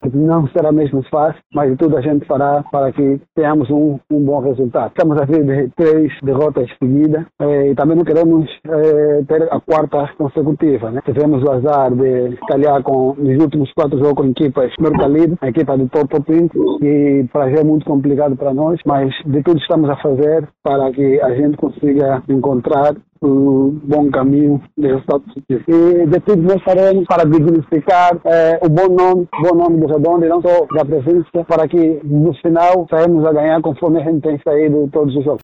não será mesmo fácil, mas de tudo a gente fará para que tenhamos um bom resultado. Estamos a vir de 3 derrotas seguidas e também não queremos ter a quarta consecutiva, né? Tivemos o azar de calhar nos últimos 4 jogos com equipas Mercalino, a equipa do Porto Pinto, e para já é muito complicado para nós, mas de tudo estamos a fazer para que a gente consiga encontrar o bom caminho de resultado positivo. E de tudo nós faremos para dignificar o bom nome do Redondo e não só da presença, para que no final saímos a ganhar conforme a gente tem saído todos os jogos.